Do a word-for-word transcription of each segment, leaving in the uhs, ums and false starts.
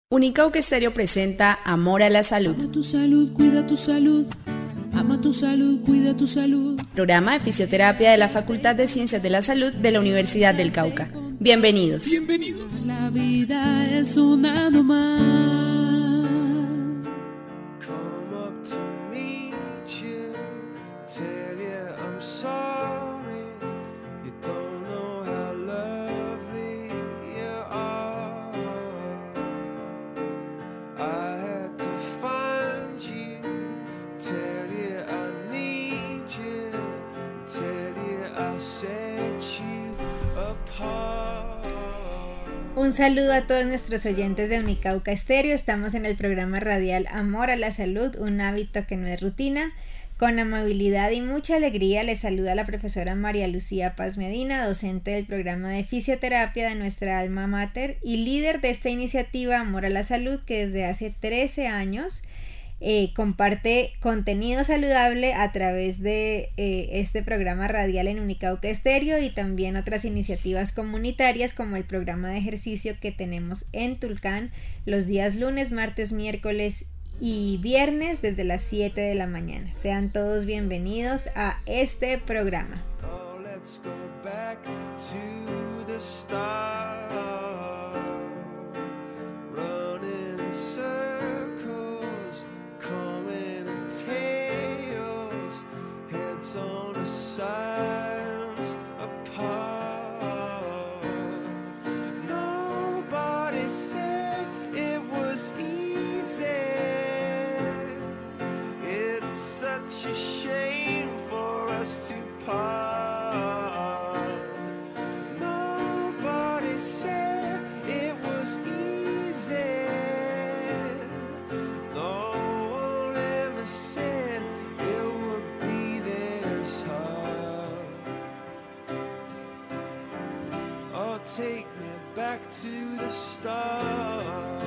Unicauca Estéreo presenta Amor a la Salud. Ama tu salud, cuida tu salud. Ama tu salud, cuida tu salud. Programa de fisioterapia de la Facultad de Ciencias de la Salud de la Universidad del Cauca. Bienvenidos. Bienvenidos. La vida es una nomás. Un saludo a todos nuestros oyentes de Unicauca Estéreo. Estamos en el programa radial Amor a la Salud, un hábito que no es rutina. Con amabilidad y mucha alegría les saluda la profesora María Lucía Paz Medina, docente del programa de fisioterapia de nuestra alma mater y líder de esta iniciativa Amor a la Salud, que desde hace trece años Eh, comparte contenido saludable a través de eh, este programa radial en Unicauca Estéreo y también otras iniciativas comunitarias como el programa de ejercicio que tenemos en Tulcán los días lunes, martes, miércoles y viernes desde las siete de la mañana. Sean todos bienvenidos a este programa. Oh, let's go back to the start. Running in circles, coming in tails, heads on a science apart. Nobody said it was easy. It's such a shame for us to part. Nobody said it was easy. No one ever said it would be this hard. Oh, take me back to the start.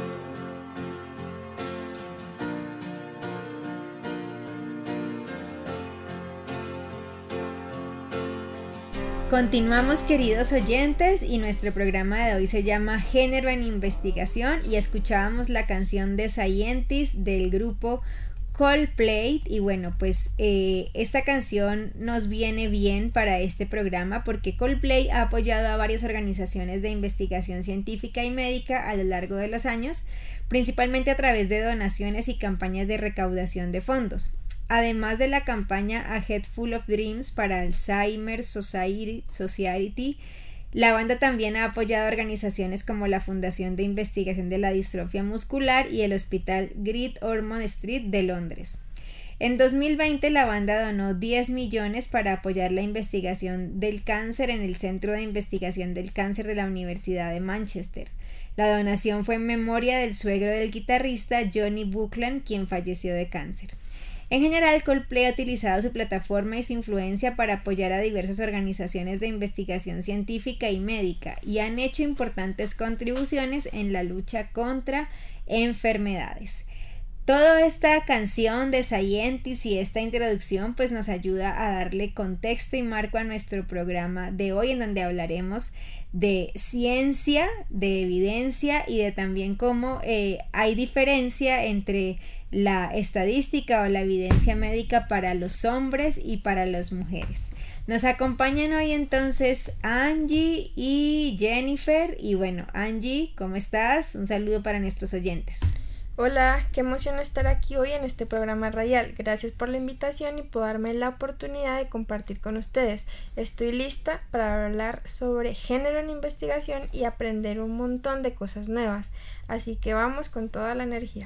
Continuamos, queridos oyentes, y nuestro programa de hoy se llama Género en Investigación y escuchábamos la canción de Scientist del grupo Coldplay. Y bueno, pues eh, esta canción nos viene bien para este programa porque Coldplay ha apoyado a varias organizaciones de investigación científica y médica a lo largo de los años, principalmente a través de donaciones y campañas de recaudación de fondos. Además de la campaña A Head Full of Dreams para Alzheimer's Society, Society, la banda también ha apoyado organizaciones como la Fundación de Investigación de la Distrofia Muscular y el Hospital Great Ormond Street de Londres. En dos mil veinte la banda donó diez millones para apoyar la investigación del cáncer en el Centro de Investigación del Cáncer de la Universidad de Manchester. La donación fue en memoria del suegro del guitarrista Johnny Buckland, quien falleció de cáncer. En general, Coldplay ha utilizado su plataforma y su influencia para apoyar a diversas organizaciones de investigación científica y médica y han hecho importantes contribuciones en la lucha contra enfermedades. Toda esta canción de Scientist y esta introducción pues nos ayuda a darle contexto y marco a nuestro programa de hoy, en donde hablaremos de ciencia, de evidencia y de también cómo eh, hay diferencia entre la estadística o la evidencia médica para los hombres y para las mujeres. Nos acompañan hoy entonces Angie y Jennifer. Y bueno, Angie, ¿cómo estás? Un saludo para nuestros oyentes. Hola, qué emoción estar aquí hoy en este programa radial. Gracias por la invitación y por darme la oportunidad de compartir con ustedes. Estoy lista para hablar sobre género en investigación y aprender un montón de cosas nuevas. Así que vamos con toda la energía.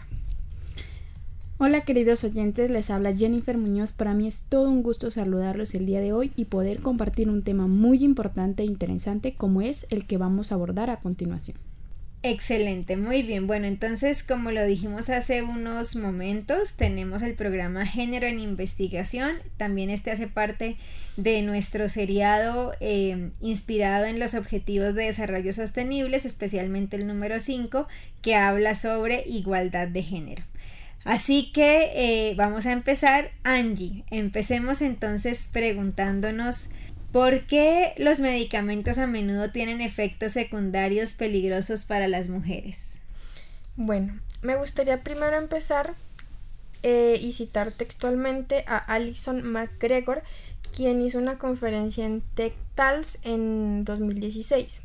Hola queridos oyentes, les habla Jennifer Muñoz. Para mí es todo un gusto saludarlos el día de hoy y poder compartir un tema muy importante e interesante como es el que vamos a abordar a continuación. Excelente, muy bien. Bueno, entonces, como lo dijimos hace unos momentos, tenemos el programa Género en Investigación. También este hace parte de nuestro seriado eh, inspirado en los Objetivos de Desarrollo Sostenibles, especialmente el número cinco, que habla sobre igualdad de género. Así que eh, vamos a empezar. Angie, empecemos entonces preguntándonos ¿por qué los medicamentos a menudo tienen efectos secundarios peligrosos para las mujeres? Bueno, me gustaría primero empezar eh, y citar textualmente a Alison McGregor, quien hizo una conferencia en TechTals en dos mil dieciséis.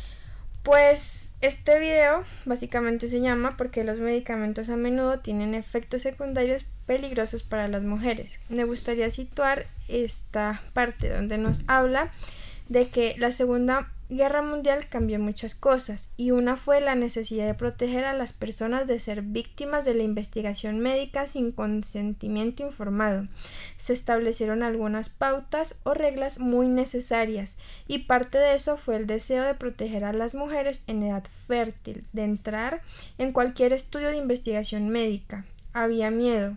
Pues este video básicamente se llama ¿Por qué los medicamentos a menudo tienen efectos secundarios peligrosos para las mujeres? Me gustaría situar esta parte donde nos habla de que la Segunda Guerra Mundial cambió muchas cosas, y una fue la necesidad de proteger a las personas de ser víctimas de la investigación médica sin consentimiento informado. Se establecieron algunas pautas o reglas muy necesarias, y parte de eso fue el deseo de proteger a las mujeres en edad fértil de entrar en cualquier estudio de investigación médica. Había miedo.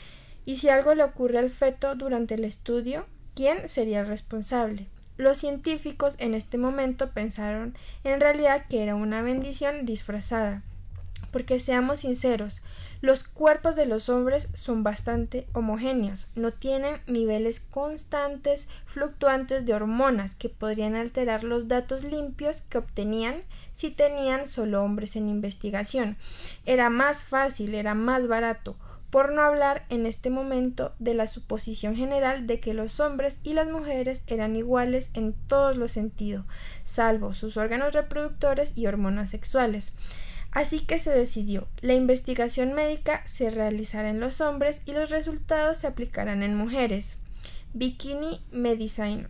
¿Y si algo le ocurre al feto durante el estudio? ¿Quién sería el responsable? Los científicos en este momento pensaron en realidad que era una bendición disfrazada, porque seamos sinceros, los cuerpos de los hombres son bastante homogéneos, no tienen niveles constantes, fluctuantes de hormonas que podrían alterar los datos limpios que obtenían si tenían solo hombres en investigación. Era más fácil, era más barato. Por no hablar en este momento de la suposición general de que los hombres y las mujeres eran iguales en todos los sentidos, salvo sus órganos reproductores y hormonas sexuales. Así que se decidió, la investigación médica se realizará en los hombres y los resultados se aplicarán en mujeres. Bikini Medicine.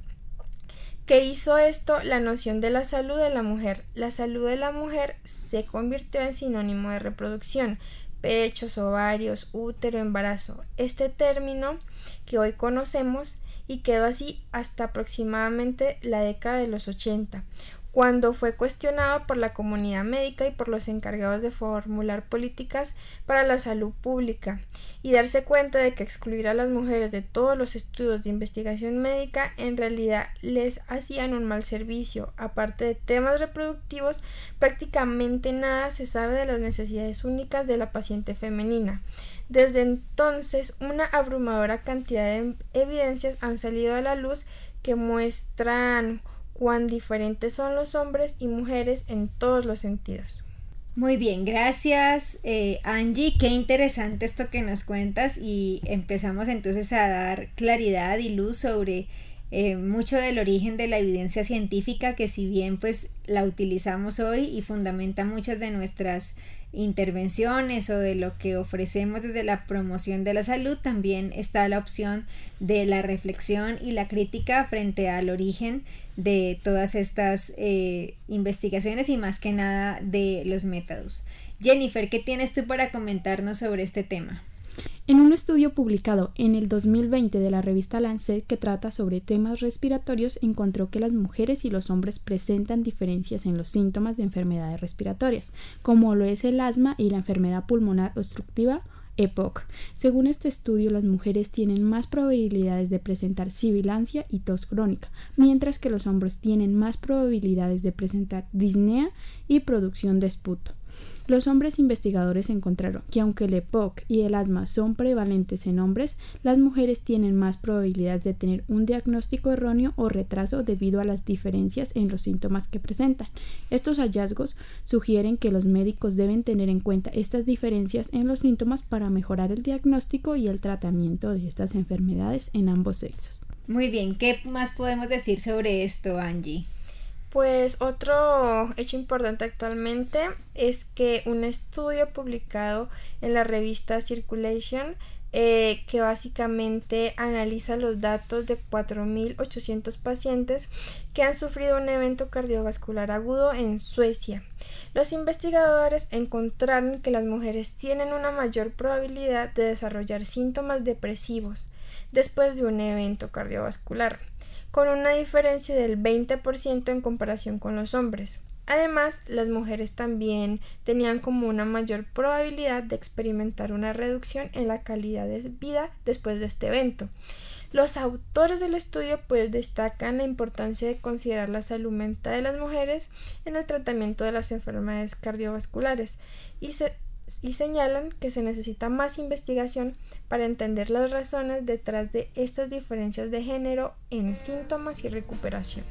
¿Qué hizo esto? La noción de la salud de la mujer. La salud de la mujer se convirtió en sinónimo de reproducción. Pechos, ovarios, útero, embarazo. Este término que hoy conocemos y quedó así hasta aproximadamente la década de los ochenta, cuando fue cuestionado por la comunidad médica y por los encargados de formular políticas para la salud pública, y darse cuenta de que excluir a las mujeres de todos los estudios de investigación médica en realidad les hacían un mal servicio. Aparte de temas reproductivos, prácticamente nada se sabe de las necesidades únicas de la paciente femenina. Desde entonces, una abrumadora cantidad de evidencias han salido a la luz que muestran cuán diferentes son los hombres y mujeres en todos los sentidos. Muy bien, gracias eh, Angie, qué interesante esto que nos cuentas, y empezamos entonces a dar claridad y luz sobre eh, mucho del origen de la evidencia científica, que si bien pues la utilizamos hoy y fundamenta muchas de nuestras intervenciones o de lo que ofrecemos desde la promoción de la salud, también está la opción de la reflexión y la crítica frente al origen de todas estas eh, investigaciones y más que nada de los métodos. Jennifer, ¿qué tienes tú para comentarnos sobre este tema? En un estudio publicado en el dos mil veinte de la revista Lancet, que trata sobre temas respiratorios, encontró que las mujeres y los hombres presentan diferencias en los síntomas de enfermedades respiratorias, como lo es el asma y la enfermedad pulmonar obstructiva E P O C. Según este estudio, las mujeres tienen más probabilidades de presentar sibilancia y tos crónica, mientras que los hombres tienen más probabilidades de presentar disnea y producción de esputo. Los hombres investigadores encontraron que aunque el E P O C y el asma son prevalentes en hombres, las mujeres tienen más probabilidades de tener un diagnóstico erróneo o retraso debido a las diferencias en los síntomas que presentan. Estos hallazgos sugieren que los médicos deben tener en cuenta estas diferencias en los síntomas para mejorar el diagnóstico y el tratamiento de estas enfermedades en ambos sexos. Muy bien, ¿qué más podemos decir sobre esto, Angie? Pues otro hecho importante actualmente es que un estudio publicado en la revista Circulation, eh, que básicamente analiza los datos de cuatro mil ochocientos pacientes que han sufrido un evento cardiovascular agudo en Suecia. Los investigadores encontraron que las mujeres tienen una mayor probabilidad de desarrollar síntomas depresivos después de un evento cardiovascular, con una diferencia del veinte por ciento en comparación con los hombres. Además, las mujeres también tenían como una mayor probabilidad de experimentar una reducción en la calidad de vida después de este evento. Los autores del estudio pues destacan la importancia de considerar la salud mental de las mujeres en el tratamiento de las enfermedades cardiovasculares y se y señalan que se necesita más investigación para entender las razones detrás de estas diferencias de género en síntomas y recuperación.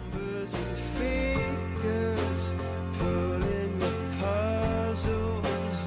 Numbers and figures, pulling the puzzles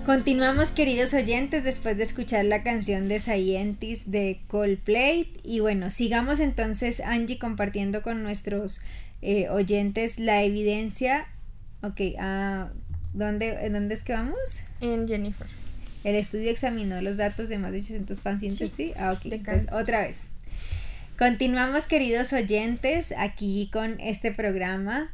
Continuamos, queridos oyentes, después de escuchar la canción de Scientist de Coldplay. Y bueno, sigamos entonces, Angie, compartiendo con nuestros eh, oyentes la evidencia. Ok, uh, ¿dónde, ¿dónde es que vamos? En Jennifer. El estudio examinó los datos de más de ochocientos pacientes, ¿sí? ¿sí? Ah, ok, entonces otra vez. Continuamos, queridos oyentes, aquí con este programa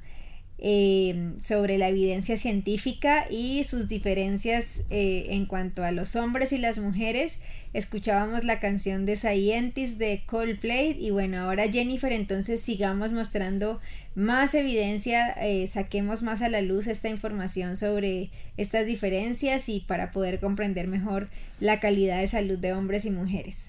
eh, sobre la evidencia científica y sus diferencias eh, en cuanto a los hombres y las mujeres. Escuchábamos la canción de Scientist de Coldplay y bueno, ahora Jennifer, entonces sigamos mostrando más evidencia, eh, saquemos más a la luz esta información sobre estas diferencias y para poder comprender mejor la calidad de salud de hombres y mujeres.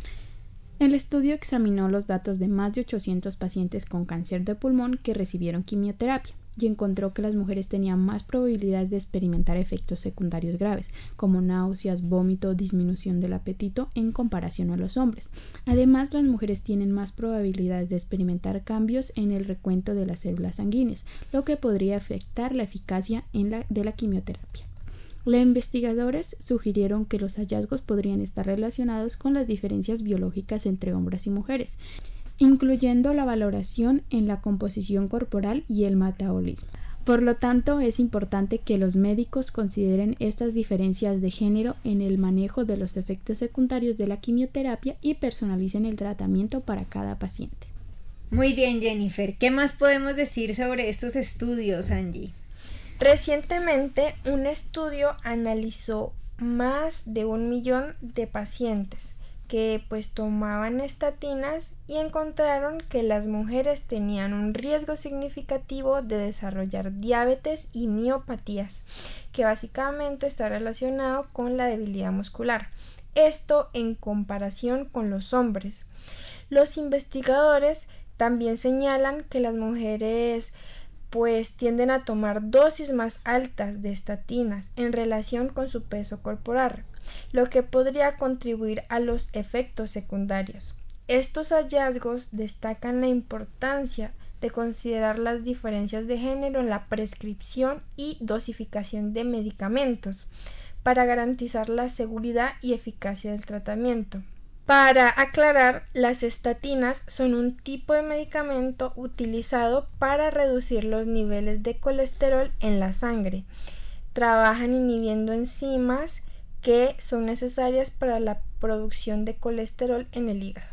El estudio examinó los datos de más de ochocientos pacientes con cáncer de pulmón que recibieron quimioterapia y encontró que las mujeres tenían más probabilidades de experimentar efectos secundarios graves, como náuseas, vómito, disminución del apetito, en comparación a los hombres. Además, las mujeres tienen más probabilidades de experimentar cambios en el recuento de las células sanguíneas, lo que podría afectar la eficacia en la, de la quimioterapia. Los investigadores sugirieron que los hallazgos podrían estar relacionados con las diferencias biológicas entre hombres y mujeres, incluyendo la valoración en la composición corporal y el metabolismo. Por lo tanto, es importante que los médicos consideren estas diferencias de género en el manejo de los efectos secundarios de la quimioterapia y personalicen el tratamiento para cada paciente. Muy bien, Jennifer. ¿Qué más podemos decir sobre estos estudios, Angie? Recientemente, un estudio analizó más de un millón de pacientes que pues tomaban estatinas y encontraron que las mujeres tenían un riesgo significativo de desarrollar diabetes y miopatías, que básicamente está relacionado con la debilidad muscular. Esto en comparación con los hombres. Los investigadores también señalan que las mujeres pues tienden a tomar dosis más altas de estatinas en relación con su peso corporal, lo que podría contribuir a los efectos secundarios. Estos hallazgos destacan la importancia de considerar las diferencias de género en la prescripción y dosificación de medicamentos para garantizar la seguridad y eficacia del tratamiento. Para aclarar, las estatinas son un tipo de medicamento utilizado para reducir los niveles de colesterol en la sangre. Trabajan inhibiendo enzimas que son necesarias para la producción de colesterol en el hígado.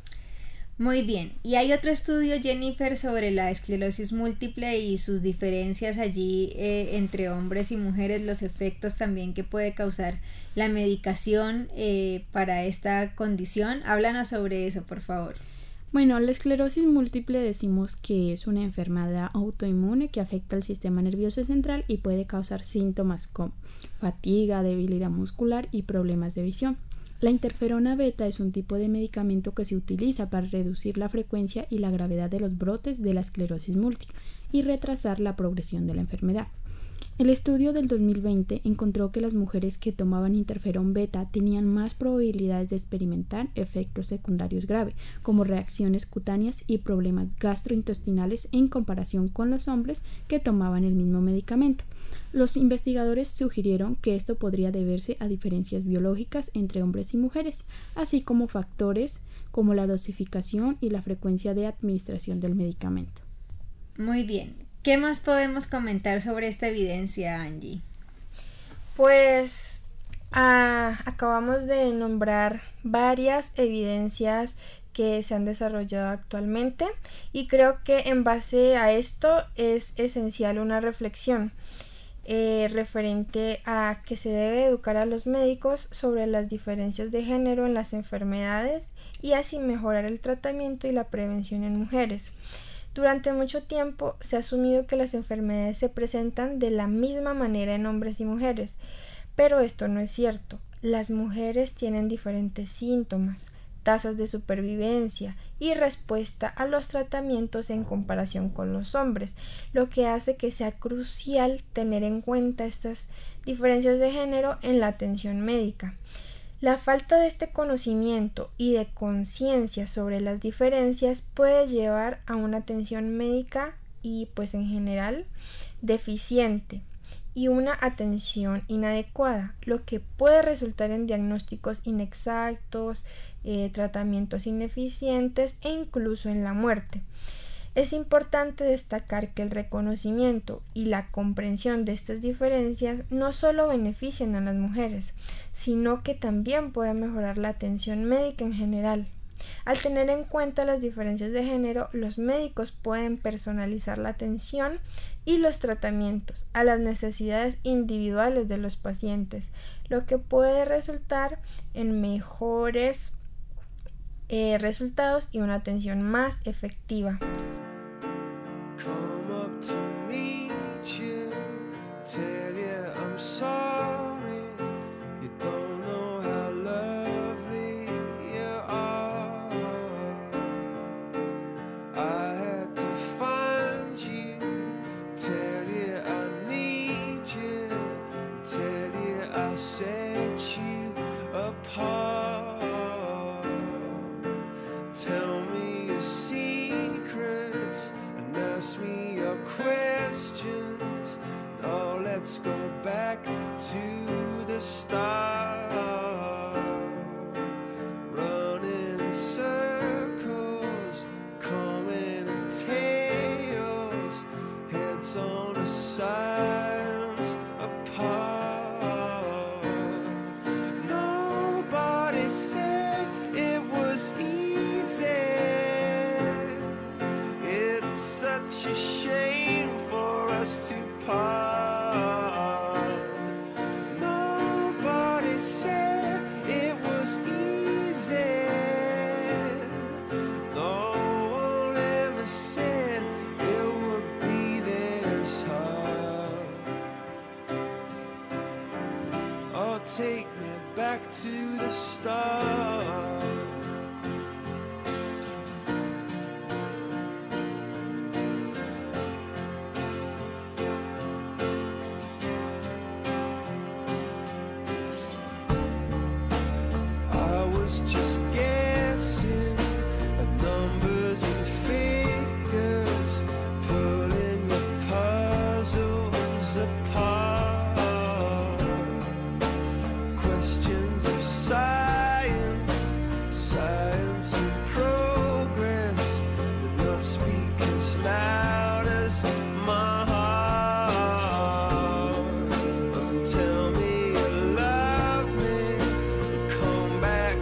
Muy bien, y hay otro estudio, Jennifer, sobre la esclerosis múltiple y sus diferencias allí eh, entre hombres y mujeres, los efectos también que puede causar la medicación eh, para esta condición. Háblanos sobre eso, por favor. Bueno, la esclerosis múltiple decimos que es una enfermedad autoinmune que afecta al sistema nervioso central y puede causar síntomas como fatiga, debilidad muscular y problemas de visión. La interferona beta es un tipo de medicamento que se utiliza para reducir la frecuencia y la gravedad de los brotes de la esclerosis múltiple y retrasar la progresión de la enfermedad. El estudio del dos mil veinte encontró que las mujeres que tomaban interferón beta tenían más probabilidades de experimentar efectos secundarios graves, como reacciones cutáneas y problemas gastrointestinales en comparación con los hombres que tomaban el mismo medicamento. Los investigadores sugirieron que esto podría deberse a diferencias biológicas entre hombres y mujeres, así como factores como la dosificación y la frecuencia de administración del medicamento. Muy bien. ¿Qué más podemos comentar sobre esta evidencia, Angie? Pues ah, acabamos de nombrar varias evidencias que se han desarrollado actualmente y creo que en base a esto es esencial una reflexión eh, referente a que se debe educar a los médicos sobre las diferencias de género en las enfermedades y así mejorar el tratamiento y la prevención en mujeres. Durante mucho tiempo se ha asumido que las enfermedades se presentan de la misma manera en hombres y mujeres, pero esto no es cierto. Las mujeres tienen diferentes síntomas, tasas de supervivencia y respuesta a los tratamientos en comparación con los hombres, lo que hace que sea crucial tener en cuenta estas diferencias de género en la atención médica. La falta de este conocimiento y de conciencia sobre las diferencias puede llevar a una atención médica y pues en general deficiente y una atención inadecuada, lo que puede resultar en diagnósticos inexactos, eh, tratamientos ineficientes e incluso en la muerte. Es importante destacar que el reconocimiento y la comprensión de estas diferencias no solo benefician a las mujeres, sino que también pueden mejorar la atención médica en general. Al tener en cuenta las diferencias de género, los médicos pueden personalizar la atención y los tratamientos a las necesidades individuales de los pacientes, lo que puede resultar en mejores eh, resultados y una atención más efectiva. Come up to meet you, tell you I'm sorry. You don't know how lovely you are. I had to find you, tell you I need you, tell you I set you apart. Tell me your secrets, ask me your questions. Now let's go back to the start. Running in circles, coming in tails, heads on the sides apart. Nobody said it was easy. Such a shame for us to part. Nobody said it was easy. No one ever said it would be this hard. Oh, take me back to the start. Just guessing at numbers and figures, pulling the puzzles apart. Questions of science, science and progress, did not speak as loud as my heart. Tell me you love me, come back.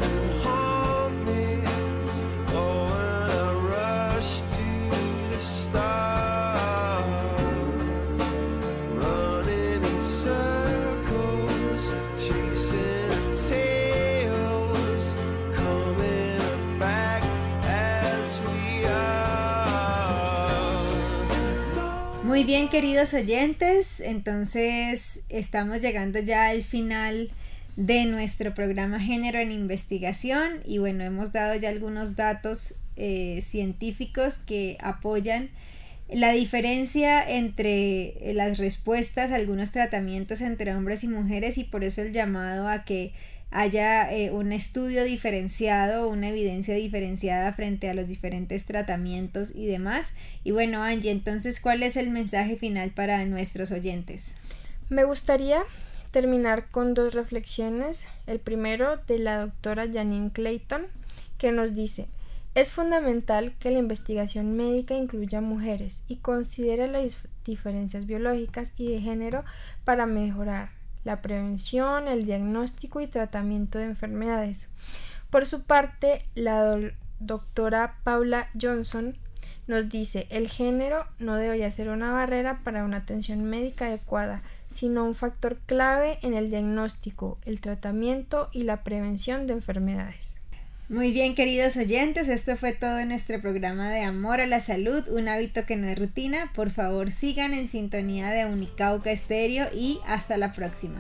Muy bien, queridos oyentes, entonces estamos llegando ya al final de nuestro programa Género en Investigación y bueno, hemos dado ya algunos datos eh, científicos que apoyan la diferencia entre las respuestas a algunos tratamientos entre hombres y mujeres y por eso el llamado a que haya eh, un estudio diferenciado, una evidencia diferenciada frente a los diferentes tratamientos y demás. Y bueno, Angie, entonces, ¿cuál es el mensaje final para nuestros oyentes? Me gustaría terminar con dos reflexiones. El primero de la doctora Janine Clayton, que nos dice: es fundamental que la investigación médica incluya mujeres y considere las diferencias biológicas y de género para mejorar la prevención, el diagnóstico y tratamiento de enfermedades. Por su parte, la do- doctora Paula Johnson nos dice: el género no debería ser una barrera para una atención médica adecuada, sino un factor clave en el diagnóstico, el tratamiento y la prevención de enfermedades. Muy bien, queridos oyentes, esto fue todo en nuestro programa de Amor a la Salud, un hábito que no es rutina. Por favor, sigan en sintonía de Unicauca Estéreo y hasta la próxima.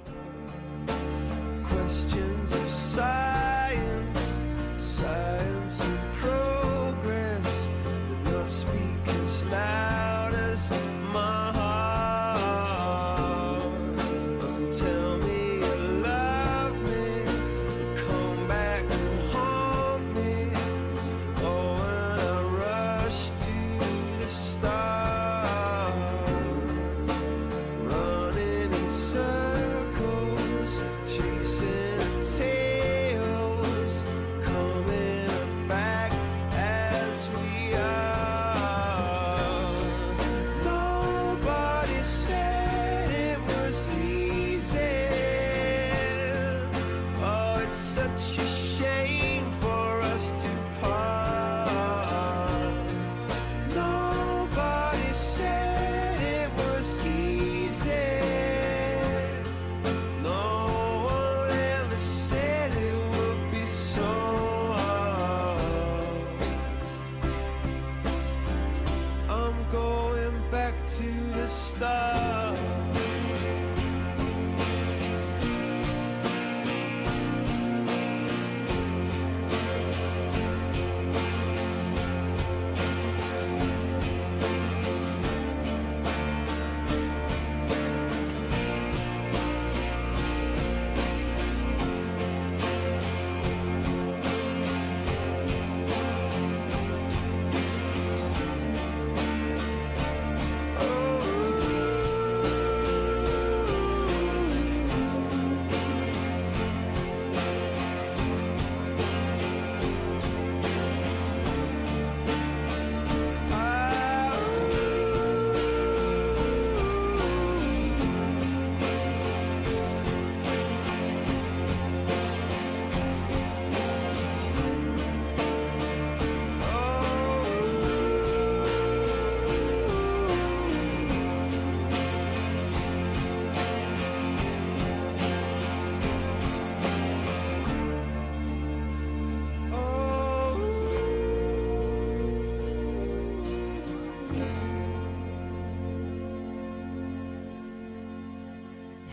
Questions of science, science and progress, did not speak as loud as my heart. Tell me you love me, come back and haunt me. Oh, when I rush to the start, running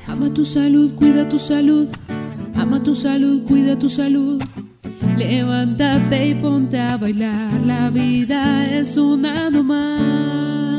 Ama tu salud, cuida tu salud. Ama tu salud, cuida tu salud. Levántate y ponte a bailar. La vida es una nomás.